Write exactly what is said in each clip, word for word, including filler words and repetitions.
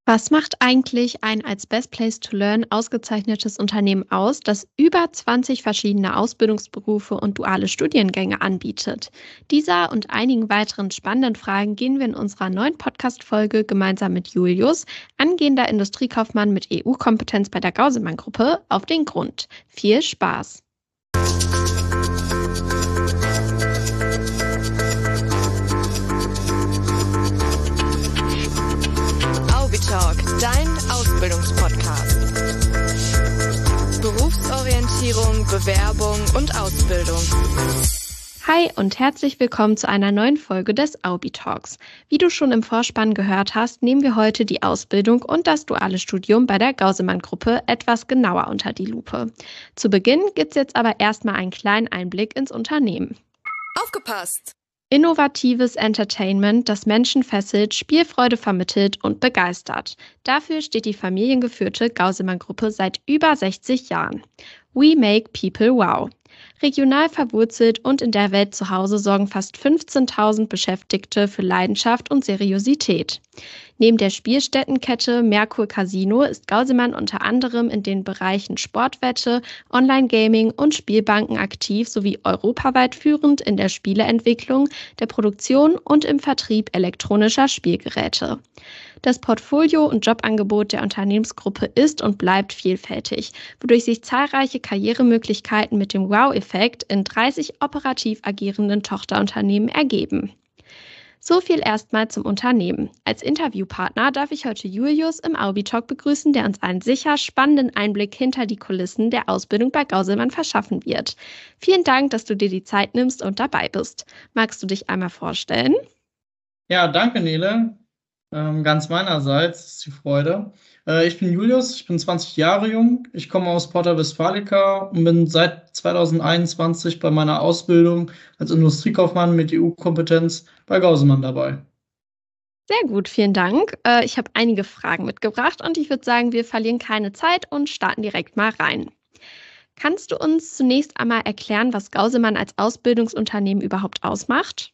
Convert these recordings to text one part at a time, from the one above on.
Was macht eigentlich ein als Best Place to Learn ausgezeichnetes Unternehmen aus, das über zwanzig verschiedene Ausbildungsberufe und duale Studiengänge anbietet? Dieser und einigen weiteren spannenden Fragen gehen wir in unserer neuen Podcast-Folge gemeinsam mit Julius, angehender Industriekaufmann mit E U-Kompetenz bei der Gauselmann-Gruppe, auf den Grund. Viel Spaß! Talk, dein Ausbildungspodcast. Berufsorientierung, Bewerbung und Ausbildung. Hi und herzlich willkommen zu einer neuen Folge des Aubi Talks. Wie du schon im Vorspann gehört hast, nehmen wir heute die Ausbildung und das duale Studium bei der Gauselmann-Gruppe etwas genauer unter die Lupe. Zu Beginn gibt's jetzt aber erstmal einen kleinen Einblick ins Unternehmen. Aufgepasst! Innovatives Entertainment, das Menschen fesselt, Spielfreude vermittelt und begeistert. Dafür steht die familiengeführte Gauselmann-Gruppe seit über sechzig Jahren. We make people wow. Regional verwurzelt und in der Welt zu Hause sorgen fast fünfzehntausend Beschäftigte für Leidenschaft und Seriosität. Neben der Spielstättenkette Merkur Casino ist Gauselmann unter anderem in den Bereichen Sportwette, Online-Gaming und Spielbanken aktiv sowie europaweit führend in der Spieleentwicklung, der Produktion und im Vertrieb elektronischer Spielgeräte. Das Portfolio und Jobangebot der Unternehmensgruppe ist und bleibt vielfältig, wodurch sich zahlreiche Karrieremöglichkeiten mit dem Wow-Effekt in dreißig operativ agierenden Tochterunternehmen ergeben. So viel erstmal zum Unternehmen. Als Interviewpartner darf ich heute Julius im Aubi-Talk begrüßen, der uns einen sicher spannenden Einblick hinter die Kulissen der Ausbildung bei Gauselmann verschaffen wird. Vielen Dank, dass du dir die Zeit nimmst und dabei bist. Magst du dich einmal vorstellen? Ja, danke Nele. Ähm, ganz meinerseits ist die Freude. Äh, ich bin Julius, ich bin zwanzig Jahre jung. Ich komme aus Porta Westfalica und bin seit zweitausendeinundzwanzig bei meiner Ausbildung als Industriekaufmann mit E U-Kompetenz bei Gauselmann dabei. Sehr gut, vielen Dank. Äh, ich habe einige Fragen mitgebracht und ich würde sagen, wir verlieren keine Zeit und starten direkt mal rein. Kannst du uns zunächst einmal erklären, was Gauselmann als Ausbildungsunternehmen überhaupt ausmacht?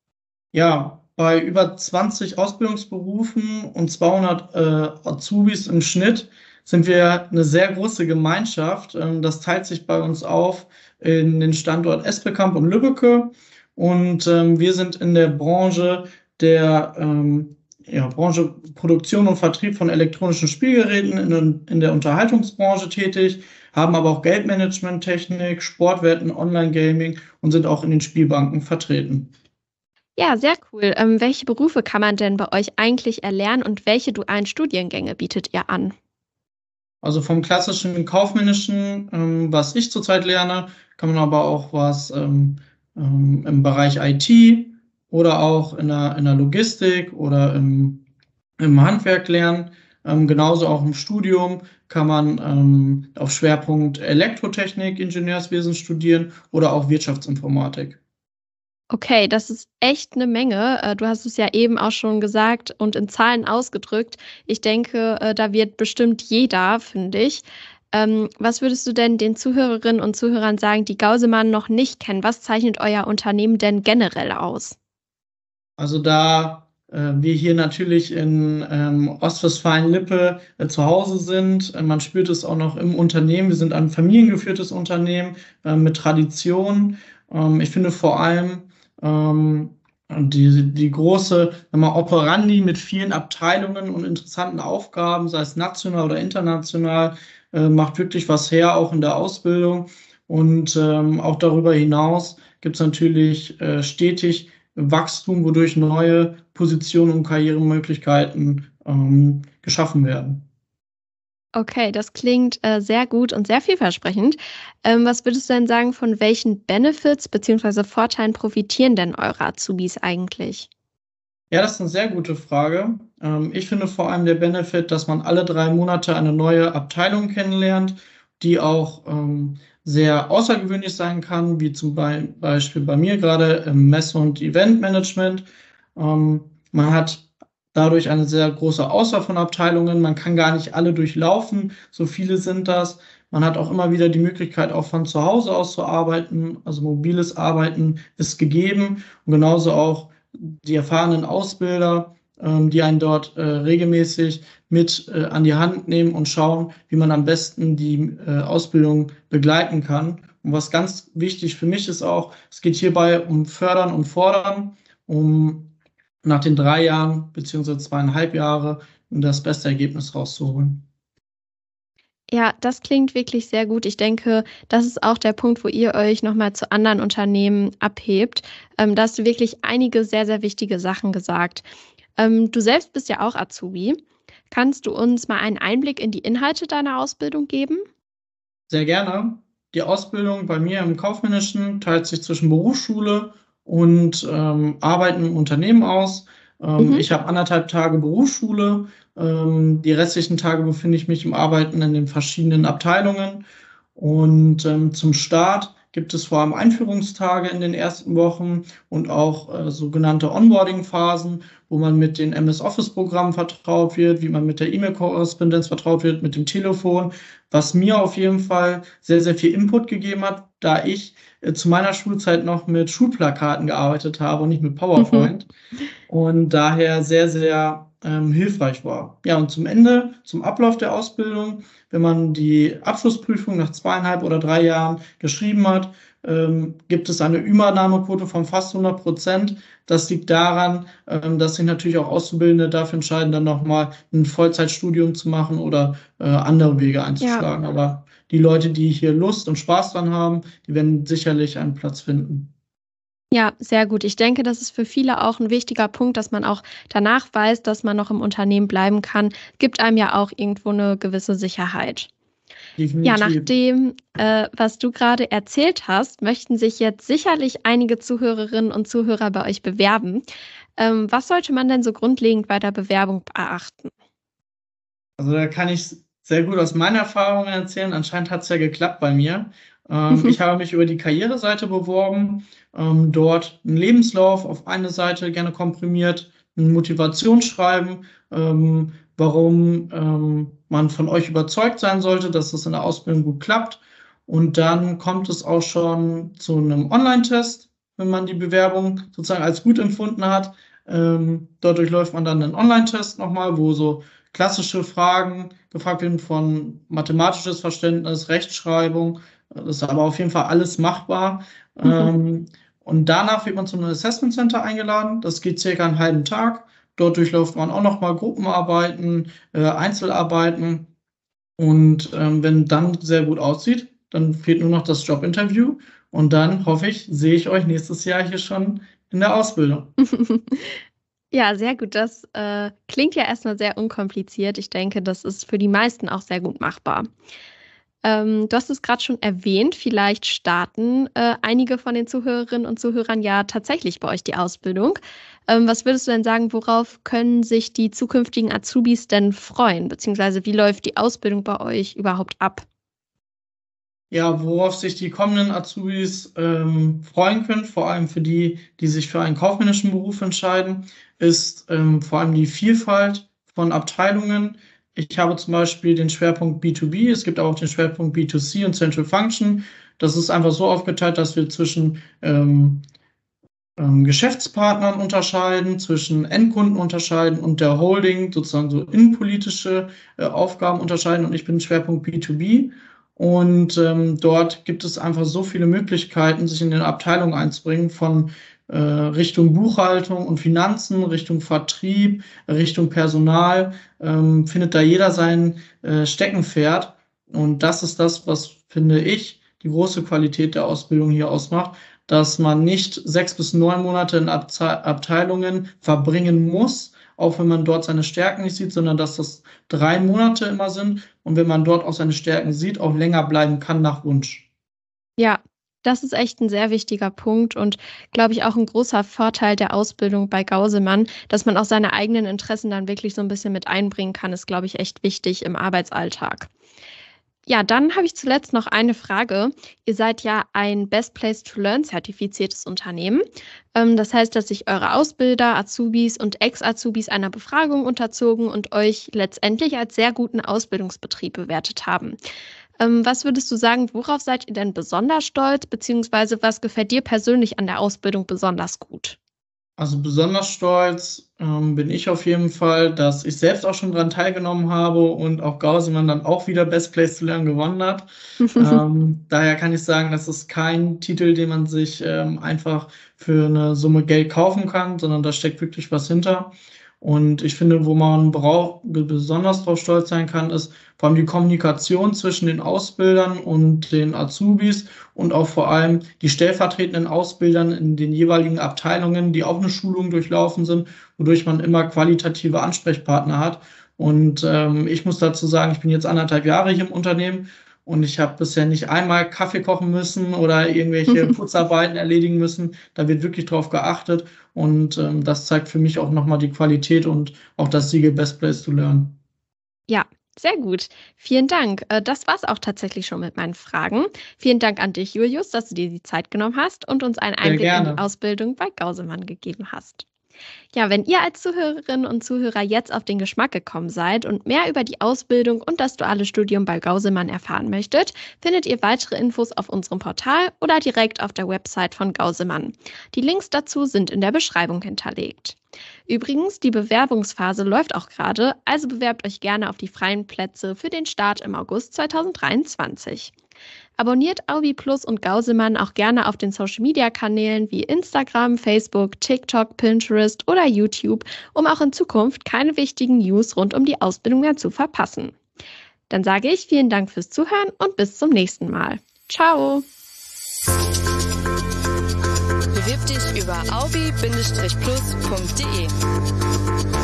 Ja, bei über zwanzig Ausbildungsberufen und zweihundert äh, Azubis im Schnitt sind wir eine sehr große Gemeinschaft. Ähm, das teilt sich bei uns auf in den Standort Esbekamp und Lübbecke. Und ähm, wir sind in der Branche der ähm, ja, Branche Produktion und Vertrieb von elektronischen Spielgeräten in, in der Unterhaltungsbranche tätig, haben aber auch Geldmanagement, Technik, Sportwetten, Online-Gaming und sind auch in den Spielbanken vertreten. Ja, sehr cool. Ähm, welche Berufe kann man denn bei euch eigentlich erlernen und welche dualen Studiengänge bietet ihr an? Also vom klassischen Kaufmännischen, ähm, was ich zurzeit lerne, kann man aber auch was ähm, ähm, im Bereich I T oder auch in der, in der Logistik oder im, im Handwerk lernen. Ähm, genauso auch im Studium kann man ähm, auf Schwerpunkt Elektrotechnik, Ingenieurswesen studieren oder auch Wirtschaftsinformatik. Okay, das ist echt eine Menge. Äh, Du hast es ja eben auch schon gesagt und in Zahlen ausgedrückt. Ich denke, äh, da wird bestimmt jeder fündig. Ähm, was würdest du denn den Zuhörerinnen und Zuhörern sagen, die Gauselmann noch nicht kennen? Was zeichnet euer Unternehmen denn generell aus? Also da äh, wir hier natürlich in ähm, Ostwestfalen-Lippe äh, zu Hause sind, äh, man spürt es auch noch im Unternehmen. Wir sind ein familiengeführtes Unternehmen äh, mit Tradition. Ähm, ich finde vor allem ähm, die, die große wenn man Operandi mit vielen Abteilungen und interessanten Aufgaben, sei es national oder international, äh, macht wirklich was her, auch in der Ausbildung. Und ähm, auch darüber hinaus gibt es natürlich äh, stetig Wachstum, wodurch neue Positionen und Karrieremöglichkeiten ähm, geschaffen werden. Okay, das klingt äh, sehr gut und sehr vielversprechend. Ähm, was würdest du denn sagen, von welchen Benefits bzw. Vorteilen profitieren denn eure Azubis eigentlich? Ja, das ist eine sehr gute Frage. Ähm, ich finde vor allem der Benefit, dass man alle drei Monate eine neue Abteilung kennenlernt, die auch ähm, sehr außergewöhnlich sein kann, wie zum Bei- Beispiel bei mir gerade im Messe- und Eventmanagement. Ähm, man hat dadurch eine sehr große Auswahl von Abteilungen. Man kann gar nicht alle durchlaufen, so viele sind das. Man hat auch immer wieder die Möglichkeit, auch von zu Hause aus zu arbeiten. Also mobiles Arbeiten ist gegeben und genauso auch die erfahrenen Ausbilder ähm, die einen dort äh, regelmäßig mit äh, an die Hand nehmen und schauen, wie man am besten die äh, Ausbildung begleiten kann. Und was ganz wichtig für mich ist auch, es geht hierbei um Fördern und Fordern, um nach den drei Jahren beziehungsweise zweieinhalb Jahre das beste Ergebnis rauszuholen. Ja, das klingt wirklich sehr gut. Ich denke, das ist auch der Punkt, wo ihr euch nochmal zu anderen Unternehmen abhebt. Ähm, da hast du wirklich einige sehr, sehr wichtige Sachen gesagt. Ähm, du selbst bist ja auch Azubi. Kannst du uns mal einen Einblick in die Inhalte deiner Ausbildung geben? Sehr gerne. Die Ausbildung bei mir im Kaufmännischen teilt sich zwischen Berufsschule und ähm, Arbeiten im Unternehmen aus. Ähm, Mhm. ich habe anderthalb Tage Berufsschule. Ähm, die restlichen Tage befinde ich mich im Arbeiten in den verschiedenen Abteilungen. Und ähm, zum Start gibt es vor allem Einführungstage in den ersten Wochen und auch äh, sogenannte Onboarding-Phasen, wo man mit den M S Office-Programmen vertraut wird, wie man mit der E-Mail-Korrespondenz vertraut wird, mit dem Telefon, was mir auf jeden Fall sehr, sehr viel Input gegeben hat, da ich äh, zu meiner Schulzeit noch mit Schulplakaten gearbeitet habe und nicht mit PowerPoint und daher sehr, sehr ähm, hilfreich war. Ja, und zum Ende, zum Ablauf der Ausbildung, wenn man die Abschlussprüfung nach zweieinhalb oder drei Jahren geschrieben hat, ähm, gibt es eine Übernahmequote von fast hundert Prozent. Das liegt daran, ähm, dass sich natürlich auch Auszubildende dafür entscheiden, dann nochmal ein Vollzeitstudium zu machen oder äh, andere Wege einzuschlagen. Ja. Aber die Leute, die hier Lust und Spaß dran haben, die werden sicherlich einen Platz finden. Ja, sehr gut. Ich denke, das ist für viele auch ein wichtiger Punkt, dass man auch danach weiß, dass man noch im Unternehmen bleiben kann. Gibt einem ja auch irgendwo eine gewisse Sicherheit. Definitiv. Ja, nach dem, äh, was du gerade erzählt hast, möchten sich jetzt sicherlich einige Zuhörerinnen und Zuhörer bei euch bewerben. Ähm, was sollte man denn so grundlegend bei der Bewerbung beachten? Also da kann ich sehr gut aus meinen Erfahrungen erzählen. Anscheinend hat es ja geklappt bei mir. Ähm, ich habe mich über die Karriereseite beworben, ähm, dort einen Lebenslauf auf eine Seite gerne komprimiert, ein Motivationsschreiben, ähm, warum ähm, man von euch überzeugt sein sollte, dass es in der Ausbildung gut klappt. Und dann kommt es auch schon zu einem Online-Test, wenn man die Bewerbung sozusagen als gut empfunden hat. Ähm, dort durchläuft man dann einen Online-Test nochmal, wo so klassische Fragen gefragt werden von mathematisches Verständnis, Rechtschreibung. Das ist aber auf jeden Fall alles machbar. Mhm. Ähm, und danach wird man zu einem Assessment Center eingeladen. Das geht circa einen halben Tag. Dort durchläuft man auch nochmal Gruppenarbeiten, äh, Einzelarbeiten. Und ähm, wenn dann sehr gut aussieht, dann fehlt nur noch das Jobinterview. Und dann hoffe ich, sehe ich euch nächstes Jahr hier schon in der Ausbildung. Ja, sehr gut. Das äh, klingt ja erstmal sehr unkompliziert. Ich denke, das ist für die meisten auch sehr gut machbar. Ähm, du hast es gerade schon erwähnt, vielleicht starten äh, einige von den Zuhörerinnen und Zuhörern ja tatsächlich bei euch die Ausbildung. Ähm, was würdest du denn sagen, worauf können sich die zukünftigen Azubis denn freuen? Beziehungsweise wie läuft die Ausbildung bei euch überhaupt ab? Ja, worauf sich die kommenden Azubis ähm, freuen können, vor allem für die, die sich für einen kaufmännischen Beruf entscheiden, ist ähm, vor allem die Vielfalt von Abteilungen. Ich habe zum Beispiel den Schwerpunkt B zwei B, es gibt aber auch den Schwerpunkt B zwei C und Central Function. Das ist einfach so aufgeteilt, dass wir zwischen ähm, ähm, Geschäftspartnern unterscheiden, zwischen Endkunden unterscheiden und der Holding sozusagen so innenpolitische äh, Aufgaben unterscheiden. Und ich bin Schwerpunkt B zwei B. Und ähm, dort gibt es einfach so viele Möglichkeiten, sich in den Abteilungen einzubringen, von äh, Richtung Buchhaltung und Finanzen, Richtung Vertrieb, Richtung Personal, ähm, findet da jeder sein äh, Steckenpferd. Und das ist das, was, finde ich, die große Qualität der Ausbildung hier ausmacht, dass man nicht sechs bis neun Monate in Abze- Abteilungen verbringen muss, auch wenn man dort seine Stärken nicht sieht, sondern dass das drei Monate immer sind und wenn man dort auch seine Stärken sieht, auch länger bleiben kann nach Wunsch. Ja, das ist echt ein sehr wichtiger Punkt und, glaube ich, auch ein großer Vorteil der Ausbildung bei Gauselmann, dass man auch seine eigenen Interessen dann wirklich so ein bisschen mit einbringen kann, ist, glaube ich, echt wichtig im Arbeitsalltag. Ja, dann habe ich zuletzt noch eine Frage. Ihr seid ja ein Best Place to Learn zertifiziertes Unternehmen. Ähm, das heißt, dass sich eure Ausbilder, Azubis und Ex-Azubis einer Befragung unterzogen und euch letztendlich als sehr guten Ausbildungsbetrieb bewertet haben. Ähm, was würdest du sagen, worauf seid ihr denn besonders stolz, beziehungsweise was gefällt dir persönlich an der Ausbildung besonders gut? Also besonders stolz ähm, bin ich auf jeden Fall, dass ich selbst auch schon daran teilgenommen habe und auch Gauselmann dann auch wieder Best Place to Learn gewonnen hat. ähm, daher kann ich sagen, das ist kein Titel, den man sich ähm, einfach für eine Summe Geld kaufen kann, sondern da steckt wirklich was hinter. Und ich finde, wo man braucht, besonders drauf stolz sein kann, ist vor allem die Kommunikation zwischen den Ausbildern und den Azubis und auch vor allem die stellvertretenden Ausbildern in den jeweiligen Abteilungen, die auch eine Schulung durchlaufen sind, wodurch man immer qualitative Ansprechpartner hat. Und ähm, ich muss dazu sagen, ich bin jetzt anderthalb Jahre hier im Unternehmen und ich habe bisher nicht einmal Kaffee kochen müssen oder irgendwelche Putzarbeiten erledigen müssen. Da wird wirklich drauf geachtet. Und ähm, das zeigt für mich auch nochmal die Qualität und auch das Siegel Best Place to Learn. Ja, sehr gut. Vielen Dank. Äh, Das war's auch tatsächlich schon mit meinen Fragen. Vielen Dank an dich, Julius, dass du dir die Zeit genommen hast und uns einen Sehr Einblick in die gerne. Ausbildung bei Gauselmann gegeben hast. Ja, wenn ihr als Zuhörerinnen und Zuhörer jetzt auf den Geschmack gekommen seid und mehr über die Ausbildung und das duale Studium bei Gauselmann erfahren möchtet, findet ihr weitere Infos auf unserem Portal oder direkt auf der Website von Gauselmann. Die Links dazu sind in der Beschreibung hinterlegt. Übrigens, die Bewerbungsphase läuft auch gerade, also bewerbt euch gerne auf die freien Plätze für den Start im August zweitausenddreiundzwanzig. Abonniert Aubi Plus und Gauselmann auch gerne auf den Social-Media-Kanälen wie Instagram, Facebook, TikTok, Pinterest oder YouTube, um auch in Zukunft keine wichtigen News rund um die Ausbildung mehr zu verpassen. Dann sage ich vielen Dank fürs Zuhören und bis zum nächsten Mal. Ciao! Bewirb dich über aubi Bindestrich plus Punkt de.